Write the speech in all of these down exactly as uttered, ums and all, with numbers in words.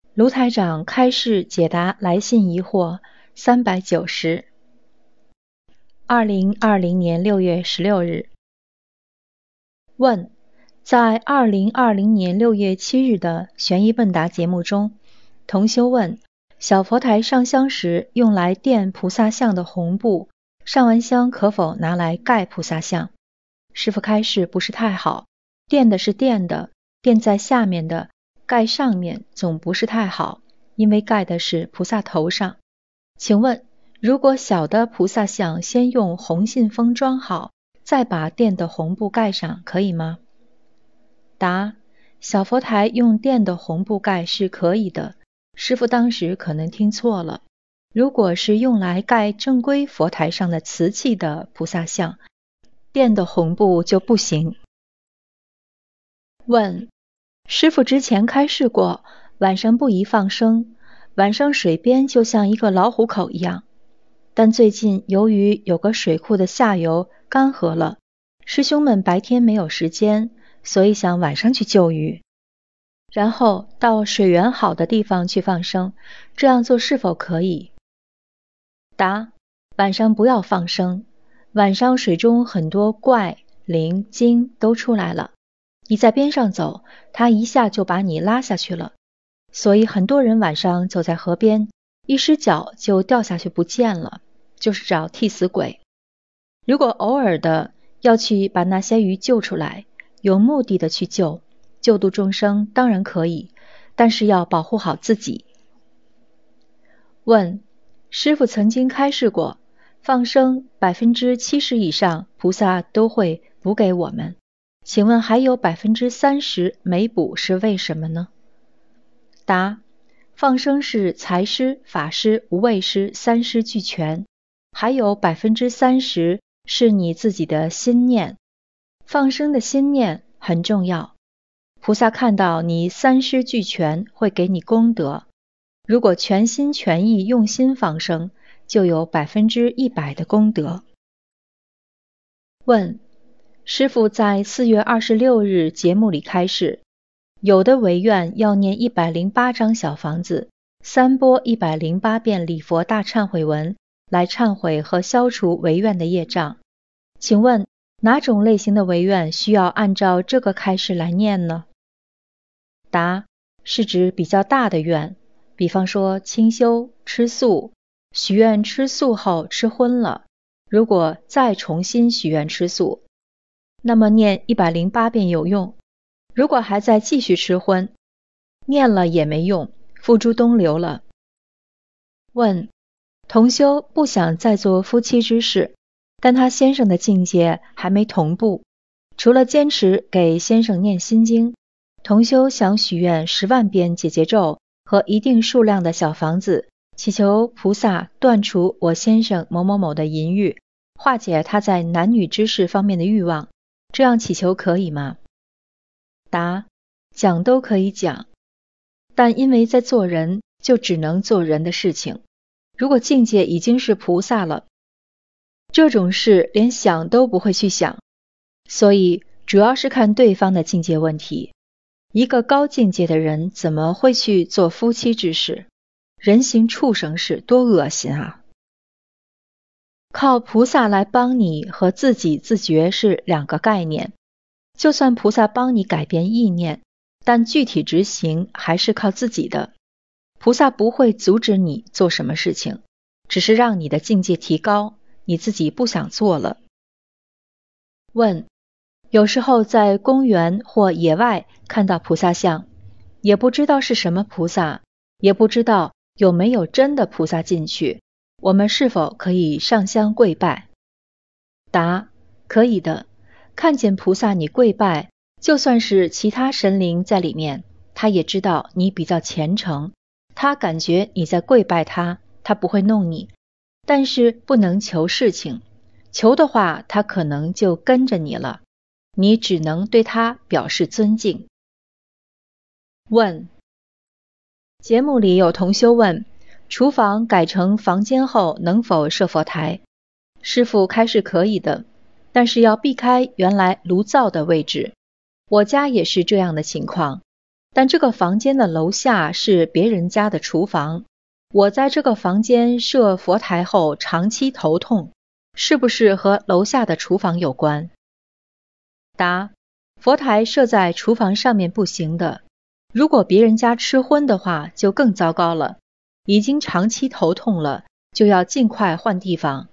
卢台长开示解答来信疑惑三百九十。二零二零年六月十六日。问：在二零二零年六月七日的悬疑问答节目中，同修问：小佛台上香时用来垫菩萨像的红布，上完香可否拿来盖菩萨像？师父开示不是太好，垫的是垫的，垫在下面的盖上面总不是太好，因为盖的是菩萨头上。请问，如果小的菩萨像先用红信封装好，再把垫的红布盖上，可以吗？答：小佛台用垫的红布盖是可以的，师父当时可能听错了。如果是用来盖正规佛台上的瓷器的菩萨像，垫的红布就不行。问：师父之前开示过，晚上不宜放生，晚上水边就像一个老虎口一样。但最近由于有个水库的下游干涸了，师兄们白天没有时间，所以想晚上去救鱼，然后到水源好的地方去放生，这样做是否可以？答：晚上不要放生，晚上水中很多怪、灵、精都出来了，你在边上走，它一下就把你拉下去了。所以很多人晚上走在河边，一失脚就掉下去不见了，就是找替死鬼。如果偶尔的要去把那些鱼救出来，有目的的去救，救度众生当然可以，但是要保护好自己。问：师父曾经开示过，放生百分之七十以上菩萨都会补给我们，请问还有百分之三十没补是为什么呢？答：放生是财施、法施、无畏施三施俱全，还有百分之三十是你自己的心念，放生的心念很重要。菩萨看到你三施俱全，会给你功德。如果全心全意用心放生，就有百分之一百的功德。问：师父在四月二十六日节目里开示，有的违愿要念一百零八张小房子，三播一百零八遍礼佛大忏悔文，来忏悔和消除违愿的业障。请问哪种类型的违愿需要按照这个开示来念呢？答：是指比较大的愿，比方说清修、吃素，许愿吃素后吃荤了，如果再重新许愿吃素，那么念一百零八遍有用。如果还在继续吃荤，念了也没用，付诸东流了。问：同修不想再做夫妻之事，但他先生的境界还没同步，除了坚持给先生念心经，同修想许愿十万遍解结咒和一定数量的小房子，祈求菩萨断除我先生某某某的淫欲，化解他在男女之事方面的欲望，这样祈求可以吗？答：讲都可以讲，但因为在做人，就只能做人的事情。如果境界已经是菩萨了，这种事连想都不会去想，所以主要是看对方的境界问题。一个高境界的人怎么会去做夫妻之事？人行畜生事，多恶心啊！靠菩萨来帮你和自己自觉是两个概念。就算菩萨帮你改变意念，但具体执行还是靠自己的。菩萨不会阻止你做什么事情，只是让你的境界提高，你自己不想做了。问：有时候在公园或野外看到菩萨像，也不知道是什么菩萨，也不知道有没有真的菩萨进去，我们是否可以上香跪拜？答：可以的。看见菩萨你跪拜，就算是其他神灵在里面，他也知道你比较虔诚，他感觉你在跪拜他，他不会弄你。但是不能求事情，求的话他可能就跟着你了，你只能对他表示尊敬。问：节目里有同修问，厨房改成房间后能否设佛台？师父开示可以的，但是要避开原来炉灶的位置。我家也是这样的情况， 但这个房间的楼下是别人家的厨房，我在这个房间设佛台后长期头痛，是不是和楼下的厨房有关？答：佛台设在厨房上面不行的，如果别人家吃荤的话就更糟糕了，已经长期头痛了，就要尽快换地方。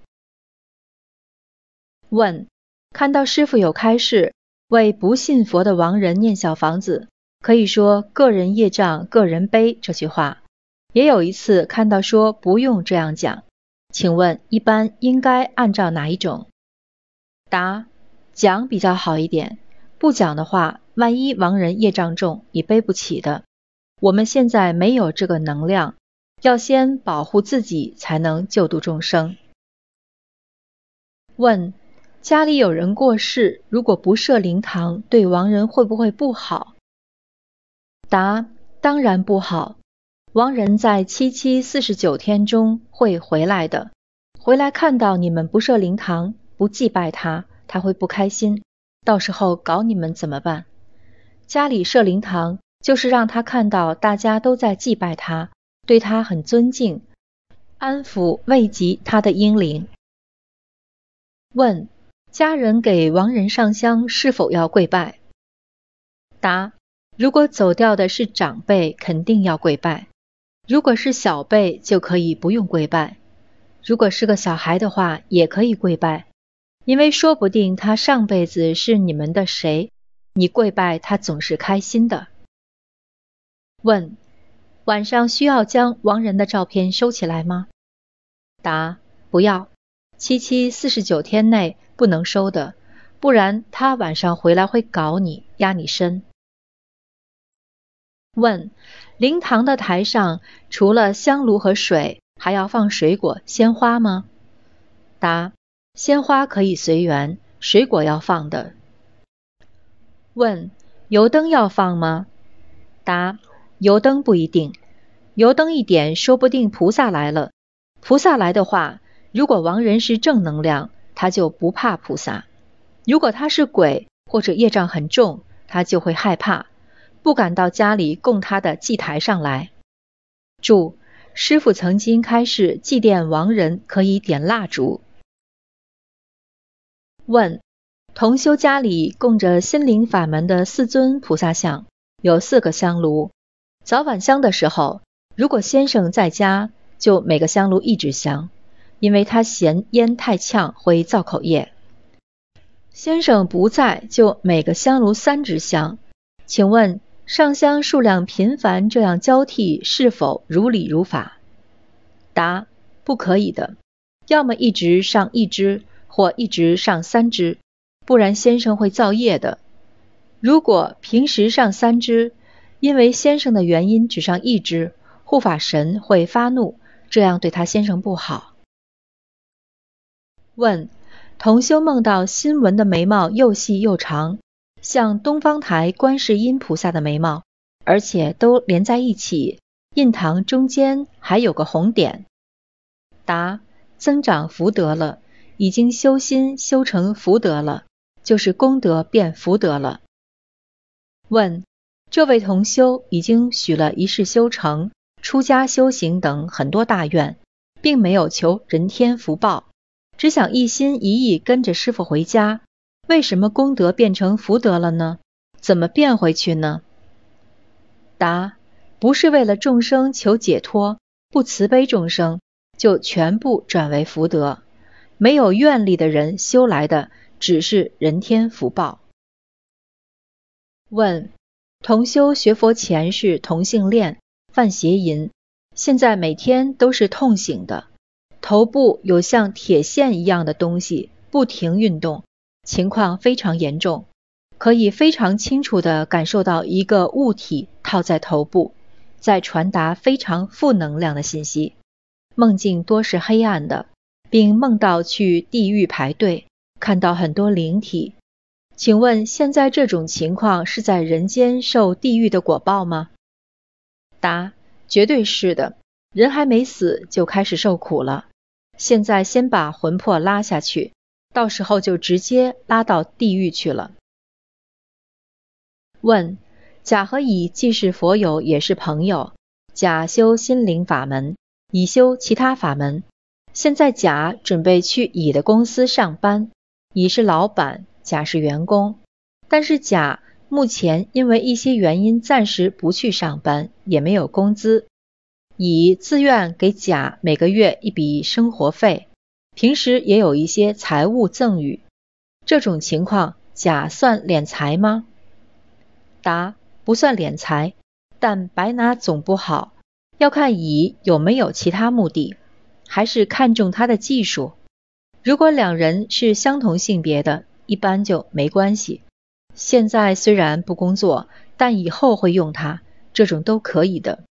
问：看到师父有开示为不信佛的亡人念小房子，可以说个人业障个人背这句话，也有一次看到说不用这样讲，请问一般应该按照哪一种？答：讲比较好一点，不讲的话，万一亡人业障重，你背不起的。我们现在没有这个能量，要先保护自己才能救度众生。问：家里有人过世，如果不设灵堂，对亡人会不会不好？答：当然不好。亡人在七七四十九天中会回来的，回来看到你们不设灵堂，不祭拜他，他会不开心，到时候搞你们怎么办？家里设灵堂，就是让他看到大家都在祭拜他，对他很尊敬，安抚慰藉他的阴灵。问：家人给亡人上香是否要跪拜？答：如果走掉的是长辈，肯定要跪拜；如果是小辈，就可以不用跪拜；如果是个小孩的话，也可以跪拜，因为说不定他上辈子是你们的谁，你跪拜他总是开心的。问：晚上需要将亡人的照片收起来吗？答：不要，七七四十九天内不能收的，不然他晚上回来会搞你，压你身。问：灵堂的台上除了香炉和水，还要放水果、鲜花吗？答：鲜花可以随缘，水果要放的。问：油灯要放吗？答：油灯不一定，油灯一点说不定菩萨来了，菩萨来的话，如果亡人是正能量，他就不怕菩萨；如果他是鬼或者业障很重，他就会害怕，不敢到家里供他的祭台上来。注：师父曾经开示祭奠亡人可以点蜡烛。问：同修家里供着心灵法门的四尊菩萨像，有四个香炉，早晚香的时候，如果先生在家，就每个香炉一支香，因为他嫌烟太呛会造口业。先生不在，就每个香炉三支香。请问上香数量频繁这样交替是否如理如法？答：不可以的，要么一直上一支，或一直上三支，不然先生会造业的。如果平时上三支，因为先生的原因只上一支，护法神会发怒，这样对他先生不好。问：同修梦到新闻的眉毛又细又长，像东方台观世音菩萨的眉毛，而且都连在一起，印堂中间还有个红点。答：增长福德了，已经修心修成福德了，就是功德变福德了。问：这位同修已经许了一世修成、出家修行等很多大愿，并没有求人天福报，只想一心一意跟着师父回家，为什么功德变成福德了呢？怎么变回去呢？答：不是为了众生求解脱，不慈悲众生，就全部转为福德。没有愿力的人修来的只是人天福报。问：同修学佛前是同性恋，犯邪淫，现在每天都是痛醒的，头部有像铁线一样的东西不停运动，情况非常严重，可以非常清楚地感受到一个物体套在头部，在传达非常负能量的信息。梦境多是黑暗的，并梦到去地狱排队，看到很多灵体。请问现在这种情况是在人间受地狱的果报吗？答：绝对是的，人还没死就开始受苦了。现在先把魂魄拉下去，到时候就直接拉到地狱去了。问： 甲和乙既是佛友也是朋友，甲修心灵法门，乙修其他法门。现在甲准备去乙的公司上班，乙是老板，甲是员工。但是甲目前因为一些原因暂时不去上班，也没有工资。乙自愿给甲每个月一笔生活费，平时也有一些财物赠与。这种情况，甲算敛财吗？答：不算敛财，但白拿总不好，要看乙有没有其他目的，还是看重他的技术。如果两人是相同性别的，一般就没关系。现在虽然不工作，但以后会用它，这种都可以的。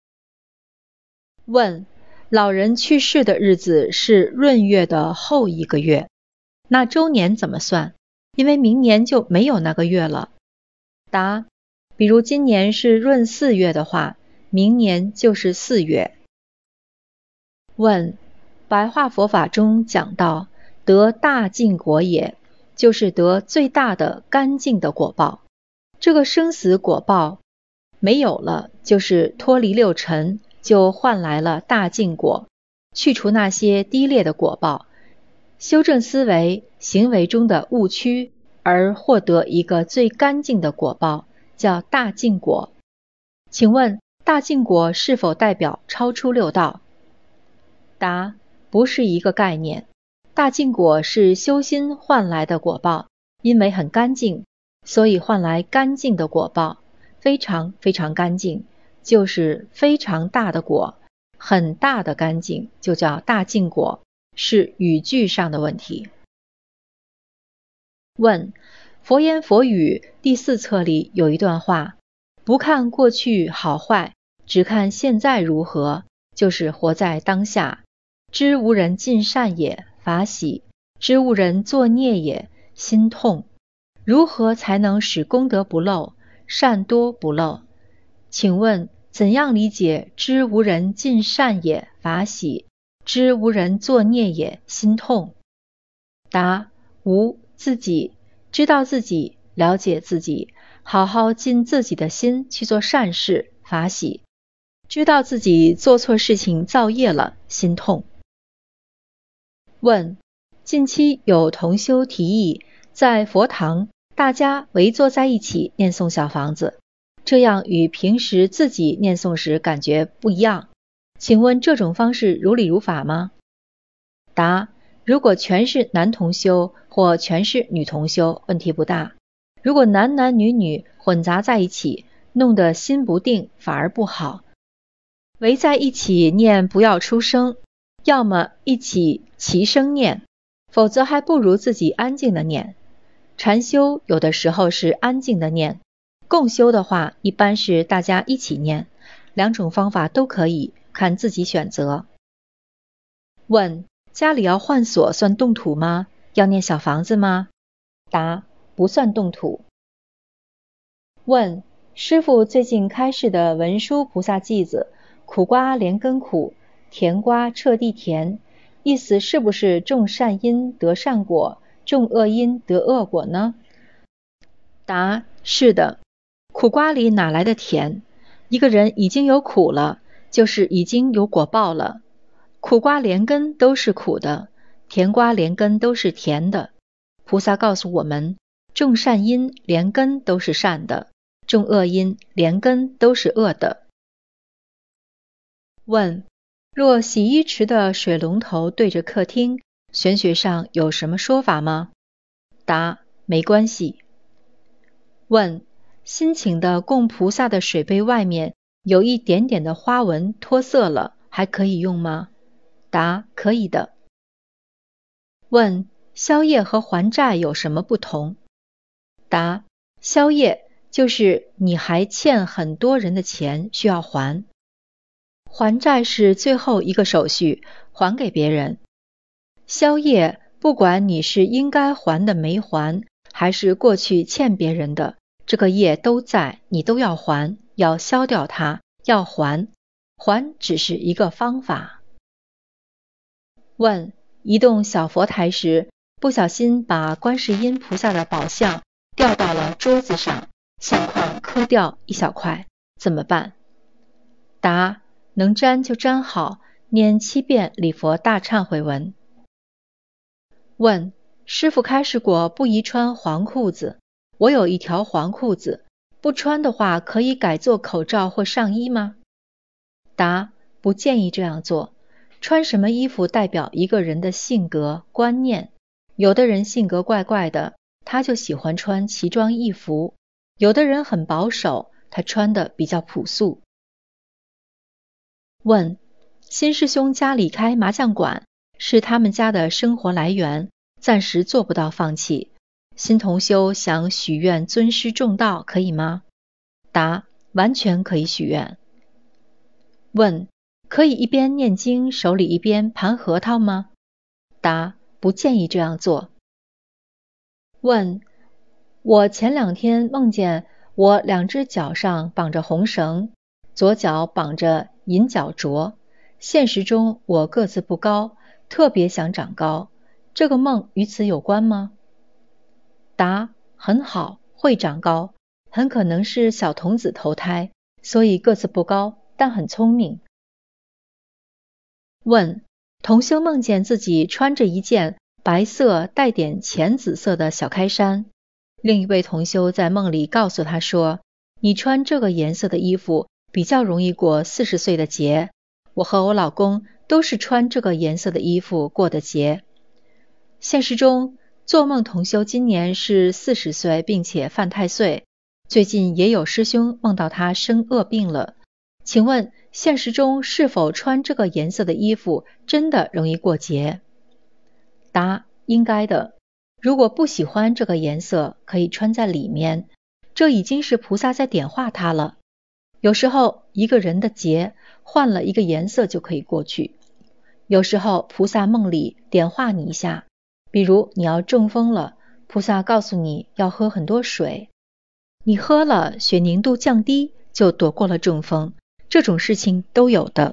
问：老人去世的日子是闰月的后一个月，那周年怎么算？因为明年就没有那个月了。答：比如今年是闰四月的话，明年就是四月。问：白话佛法中讲到得大净果也，就是得最大的干净的果报。这个生死果报没有了，就是脱离六尘，就换来了大净果，去除那些低劣的果报，修正思维行为中的误区，而获得一个最干净的果报，叫大净果。请问大净果是否代表超出六道？答：不是一个概念。大净果是修心换来的果报，因为很干净，所以换来干净的果报，非常非常干净，就是非常大的果，很大的干净，就叫大净果，是语句上的问题。问：佛言佛语第四册里有一段话，不看过去好坏，只看现在如何，就是活在当下。知无人尽善也，法喜；知无人作孽也，心痛。如何才能使功德不漏，善多不漏？请问怎样理解知无人尽善也，法喜；知无人作孽也，心痛？答：无，自己知道自己，了解自己，好好尽自己的心去做善事，法喜；知道自己做错事情造业了，心痛。问：近期有同修提议在佛堂大家围坐在一起念诵小房子，这样与平时自己念诵时感觉不一样，请问这种方式如理如法吗？答：如果全是男同修或全是女同修，问题不大。如果男男女女混杂在一起，弄得心不定，反而不好。围在一起念不要出声，要么一起齐声念，否则还不如自己安静的念。禅修有的时候是安静的念，共修的话一般是大家一起念，两种方法都可以，看自己选择。问：家里要换锁算动土吗？要念小房子吗？答：不算动土。问：师父最近开示的文殊菩萨偈子，苦瓜连根苦，甜瓜彻地甜，意思是不是种善因得善果，种恶因得恶果呢？答：是的。苦瓜里哪来的甜？一个人已经有苦了，就是已经有果报了。苦瓜连根都是苦的，甜瓜连根都是甜的。菩萨告诉我们，种善因连根都是善的，种恶因连根都是恶的。问：若洗衣池的水龙头对着客厅，玄学上有什么说法吗？答：没关系。问：新请的供菩萨的水杯外面有一点点的花纹脱色了，还可以用吗？答：可以的。问：消业和还债有什么不同？答：消业就是你还欠很多人的钱需要还，还债是最后一个手续，还给别人。消业不管你是应该还的没还，还是过去欠别人的，这个业都在，你都要还，要消掉它，要还，还只是一个方法。问：移动小佛台时，不小心把观世音菩萨的宝像掉到了桌子上，相况上磕掉一小块，怎么办？答：能粘就粘好，念七遍礼佛大忏悔文。问：师父开示过不宜穿黄裤子，我有一条黄裤子，不穿的话可以改做口罩或上衣吗？答：不建议这样做。穿什么衣服代表一个人的性格观念，有的人性格怪怪的，他就喜欢穿奇装异服，有的人很保守，他穿的比较朴素。问：新师兄家里开麻将馆，是他们家的生活来源，暂时做不到放弃。新同修想许愿尊师重道，可以吗？答：完全可以许愿。问：可以一边念经，手里一边盘核桃吗？答：不建议这样做。问：我前两天梦见我两只脚上绑着红绳，左脚绑着银脚镯，现实中我个子不高，特别想长高，这个梦与此有关吗？答：很好，会长高，很可能是小童子投胎，所以个子不高，但很聪明。问：同修梦见自己穿着一件白色带点浅紫色的小开衫，另一位同修在梦里告诉他说，你穿这个颜色的衣服比较容易过四十岁的节，我和我老公都是穿这个颜色的衣服过的节。现实中，做梦同修今年是四十岁，并且犯太岁，最近也有师兄梦到他生恶病了，请问现实中是否穿这个颜色的衣服真的容易过节？答：应该的。如果不喜欢这个颜色，可以穿在里面，这已经是菩萨在点化它了。有时候一个人的节换了一个颜色就可以过去，有时候菩萨梦里点化你一下，比如你要中风了，菩萨告诉你要喝很多水，你喝了血凝度降低，就躲过了中风，这种事情都有的。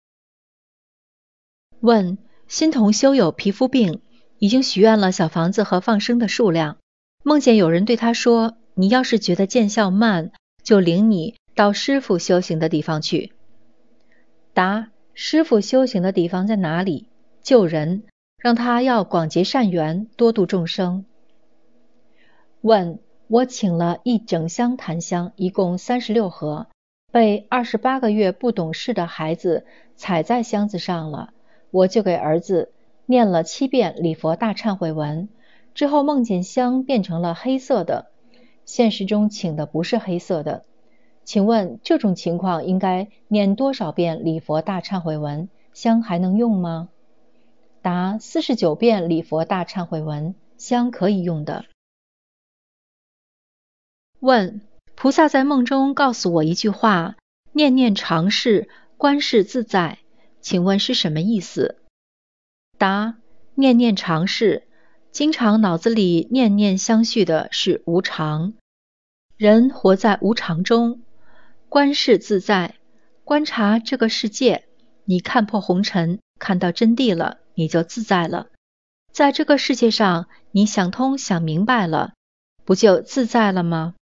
问：新同修有皮肤病，已经许愿了小房子和放生的数量，梦见有人对他说，你要是觉得见效慢，就领你到师父修行的地方去。答：师父修行的地方在哪里？救人，让他要广结善缘，多度众生。问：我请了一整箱檀香，一共三十六盒，被二十八个月不懂事的孩子踩在箱子上了，我就给儿子念了七遍礼佛大忏悔文，之后梦见香变成了黑色的，现实中请的不是黑色的，请问这种情况应该念多少遍礼佛大忏悔文，香还能用吗？答：四十九遍礼佛大忏悔文，香可以用的。问：菩萨在梦中告诉我一句话，念念常事，观世自在，请问是什么意思？答：念念常事，经常脑子里念念相续的是无常，人活在无常中，观世自在，观察这个世界，你看破红尘，看到真谛了，你就自在了。在这个世界上，你想通想明白了，不就自在了吗？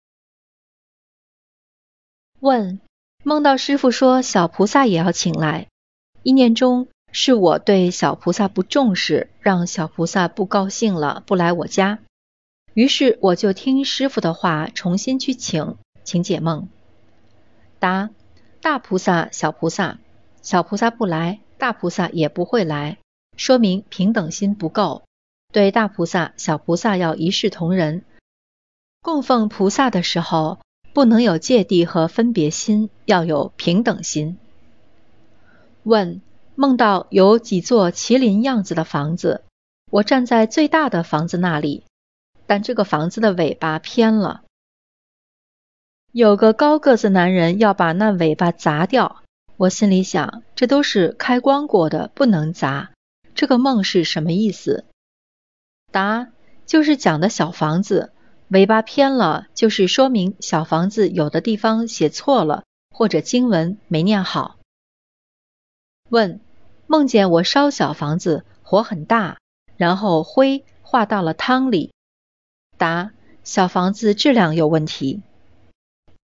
问：梦到师父说小菩萨也要请来，意念中是我对小菩萨不重视，让小菩萨不高兴了，不来我家，于是我就听师父的话，重新去请，请解梦。答：大菩萨小菩萨，小菩萨不来，大菩萨也不会来，说明平等心不够，对大菩萨小菩萨要一视同仁，供奉菩萨的时候不能有芥蒂和分别心，要有平等心。问：梦到有几座麒麟样子的房子，我站在最大的房子那里，但这个房子的尾巴偏了，有个高个子男人要把那尾巴砸掉，我心里想，这都是开光过的，不能砸，这个梦是什么意思？答：就是讲的小房子尾巴偏了，就是说明小房子有的地方写错了，或者经文没念好。问：梦见我烧小房子，火很大，然后灰化到了汤里。答：小房子质量有问题。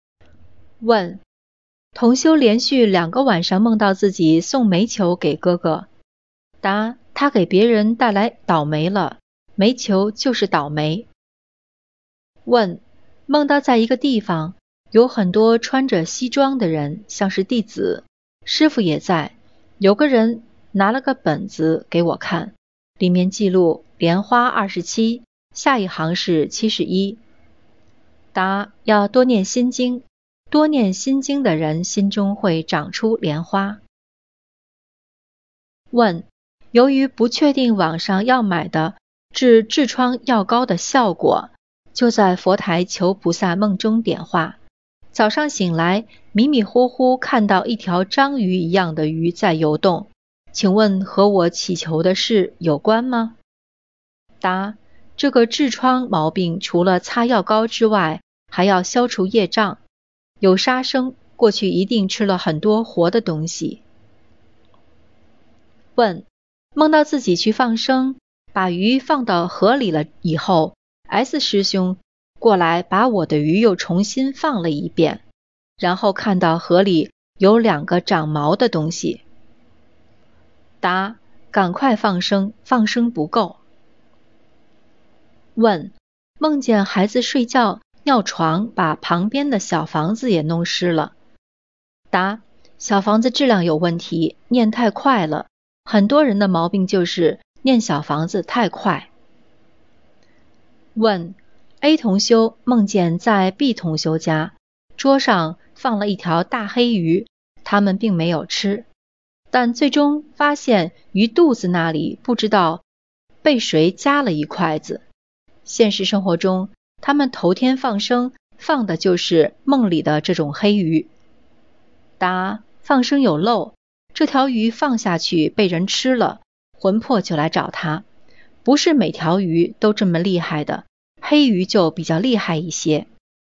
问：同修连续两个晚上梦到自己送煤球给哥哥。答：他给别人带来倒霉了，煤球就是倒霉。问：梦到在一个地方，有很多穿着西装的人，像是弟子，师父也在，有个人拿了个本子给我看，里面记录莲花二十七，下一行是七十一。答：要多念心经，多念心经的人心中会长出莲花。问：由于不确定网上要买的治痔疮药膏的效果，就在佛台求菩萨梦中点化，早上醒来迷迷糊糊看到一条章鱼一样的鱼在游动，请问和我祈求的事有关吗？答：这个痔疮毛病除了擦药膏之外，还要消除业障，有杀生，过去一定吃了很多活的东西。问：梦到自己去放生，把鱼放到河里了以后， S 师兄过来把我的鱼又重新放了一遍，然后看到河里有两个长毛的东西。答：赶快放生，放生不够。问：梦见孩子睡觉尿床，把旁边的小房子也弄湿了。答：小房子质量有问题，念太快了，很多人的毛病就是念小房子太快。问： A 同修梦见在 B 同修家桌上放了一条大黑鱼，他们并没有吃，但最终发现鱼肚子那里不知道被谁夹了一筷子。现实生活中，他们头天放生放的就是梦里的这种黑鱼。答：放生有漏，这条鱼放下去被人吃了，魂魄就来找他，不是每条鱼都这么厉害的，黑鱼就比较厉害一些。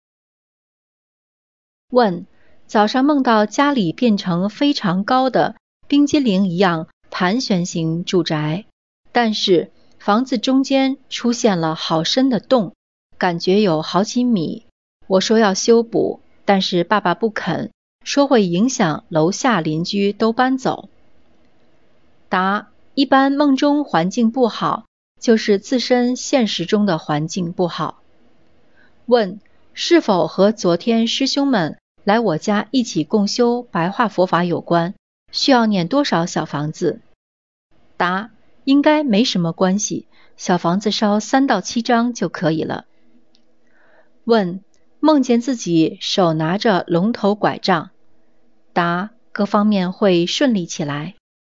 问：早上梦到家里变成非常高的冰激凌一样盘旋型住宅，但是房子中间出现了好深的洞，感觉有好几米。我说要修补，但是爸爸不肯，说会影响楼下邻居都搬走。答：一般梦中环境不好，就是自身现实中的环境不好。问：是否和昨天师兄们来我家一起共修白话佛法有关？需要念多少小房子？答：应该没什么关系，小房子烧三到七张就可以了。问：梦见自己手拿着龙头拐杖。答：各方面会顺利起来。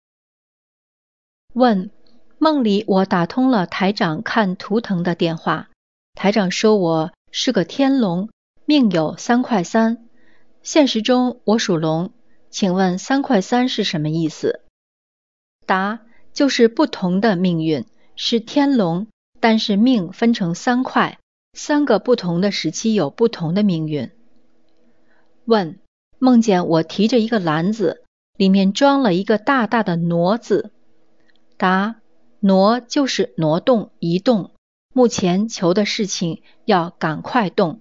问：梦里我打通了台长看图腾的电话，台长说我是个天龙，命有三块三，现实中我属龙，请问三块三是什么意思？答：就是不同的命运，是天龙，但是命分成三块，三个不同的时期有不同的命运。问：梦见我提着一个篮子，里面装了一个大大的挪字。答：挪就是挪动、移动，目前求的事情要赶快动。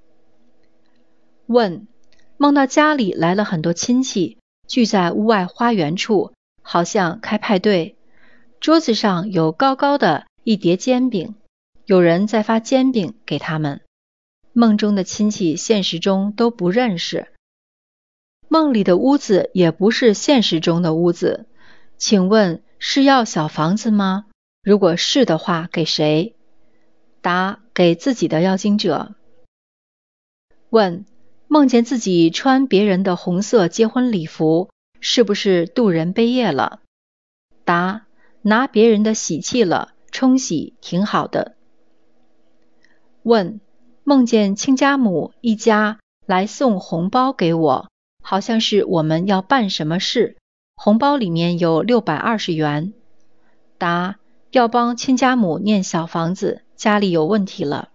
问：梦到家里来了很多亲戚，聚在屋外花园处，好像开派对，桌子上有高高的一碟煎饼，有人在发煎饼给他们。梦中的亲戚现实中都不认识，梦里的屋子也不是现实中的屋子，请问是要小房子吗？如果是的话，给谁？答：给自己的要经者。问：梦见自己穿别人的红色结婚礼服，是不是渡人背业了？答：拿别人的喜气了，冲喜挺好的。问：梦见亲家母一家来送红包给我，好像是我们要办什么事，红包里面有六百二十元。答：要帮亲家母念小房子，家里有问题了。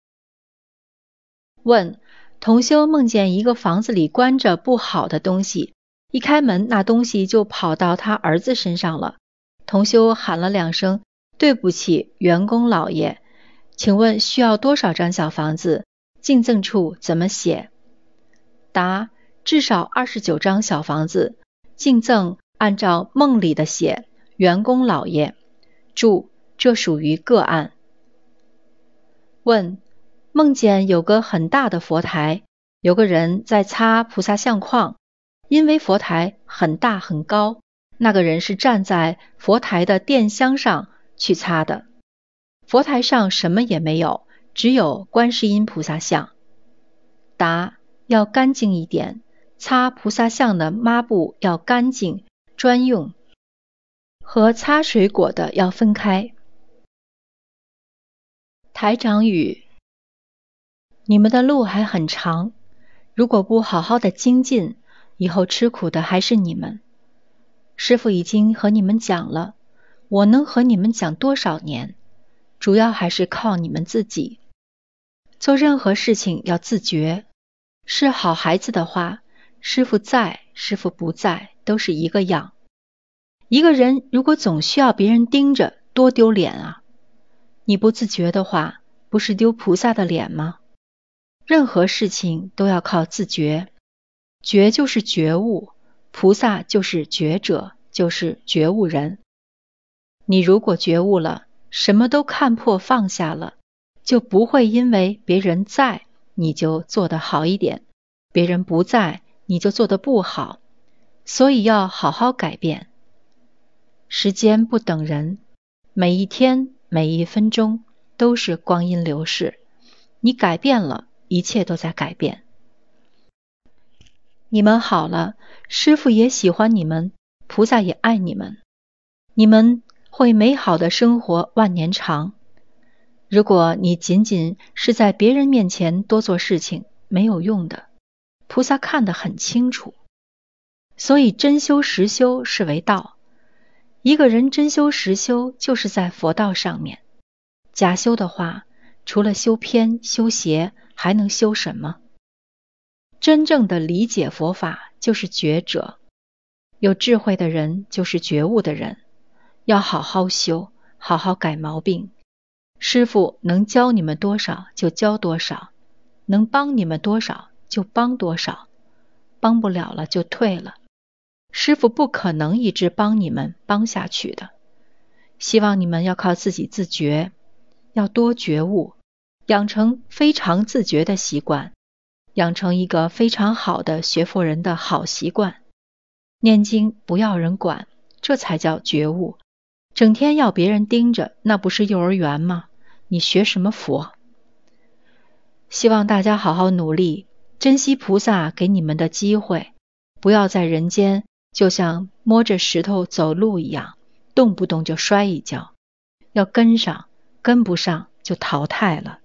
问：同修梦见一个房子里关着不好的东西，一开门那东西就跑到他儿子身上了。同修喊了两声对不起员工老爷，请问需要多少张小房子？进赠处怎么写？答： 至少二十九张小房子，敬赠按照梦里的写员工老爷。注：这属于个案。问：梦见有个很大的佛台，有个人在擦菩萨相框，因为佛台很大很高，那个人是站在佛台的垫箱上去擦的。佛台上什么也没有，只有观世音菩萨像。答：要干净一点，擦菩萨像的抹布要干净专用，和擦水果的要分开。台长语：你们的路还很长，如果不好好的精进，以后吃苦的还是你们。师父已经和你们讲了，我能和你们讲多少年，主要还是靠你们自己。做任何事情要自觉，是好孩子的话，师父在，师父不在，都是一个样。一个人如果总需要别人盯着，多丢脸啊！你不自觉的话，不是丢菩萨的脸吗？任何事情都要靠自觉，觉就是觉悟，菩萨就是觉者，就是觉悟人。你如果觉悟了，什么都看破放下了，就不会因为别人在，你就做得好一点，别人不在，你就做得不好。所以要好好改变。时间不等人，每一天每一分钟都是光阴流逝，你改变了，一切都在改变。你们好了，师父也喜欢你们，菩萨也爱你们，你们会美好的生活万年长。如果你仅仅是在别人面前多做事情，没有用的，菩萨看得很清楚。所以真修实修是为道，一个人真修实修就是在佛道上面。假修的话，除了修偏修邪，还能修什么？真正的理解佛法就是觉者，有智慧的人就是觉悟的人，要好好修，好好改毛病。师父能教你们多少就教多少，能帮你们多少就帮多少，帮不了了就退了。师父不可能一直帮你们帮下去的，希望你们要靠自己自觉，要多觉悟，养成非常自觉的习惯，养成一个非常好的学佛人的好习惯。念经不要人管，这才叫觉悟。整天要别人盯着，那不是幼儿园吗？你学什么佛？希望大家好好努力，珍惜菩萨给你们的机会，不要在人间就像摸着石头走路一样，动不动就摔一跤，要跟上，跟不上就淘汰了。